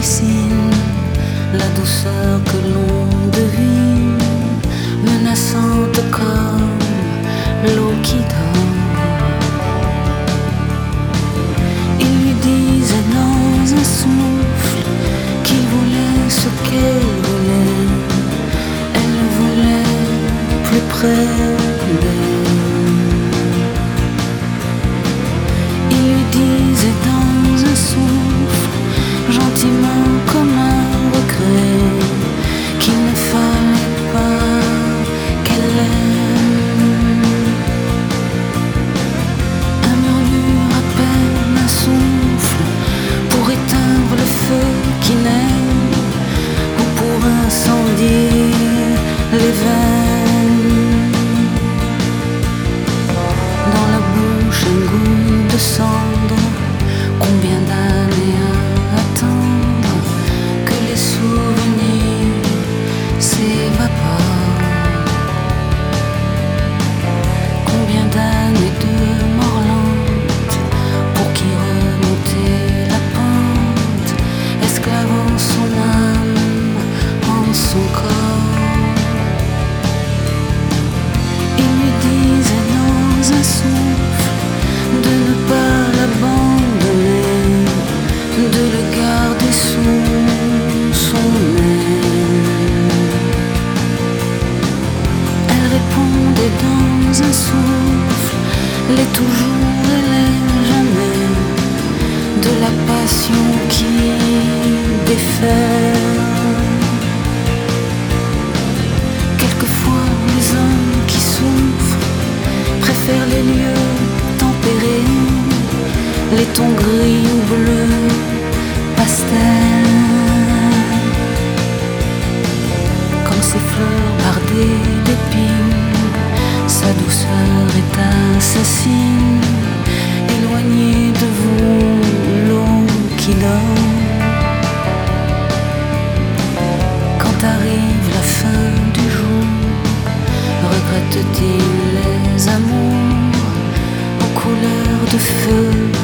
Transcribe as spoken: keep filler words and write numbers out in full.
piscine, la douceur que l'on devine, menaçante comme l'eau qui dort. Il lui disait dans un souffle qu'il voulait ce qu'elle voulait, elle le voulait plus près d'elle. Il lui disait dans un souffle, gentiment comme un regret, qu'il ne fallait pas qu'elle l'aime. Un murmure à peine, un souffle pour éteindre le feu qui naît, ou pour incendier les veines. Dans la bouche un goût de cendre, combien d'années à attendre que les souvenirs s'évaporent. Combien d'années de mort lente pour qui remonter la pente, esclavant son âme en son corps. Il lui disait dans un souffle de ne pas l'abandonner, de le garder sous son aile. Elle répondait dans un souffle les toujours et les jamais, de la passion qui défait. Quelquefois les hommes qui souffrent préfèrent les lieux tempérés, les tons gris ou bleus, pastel, comme ces fleurs bardées d'épines. Sa douceur est assassine, éloignez de vous l'eau qui dort. Quand arrive la fin du jour, regrette-t-il les amours aux couleurs de feu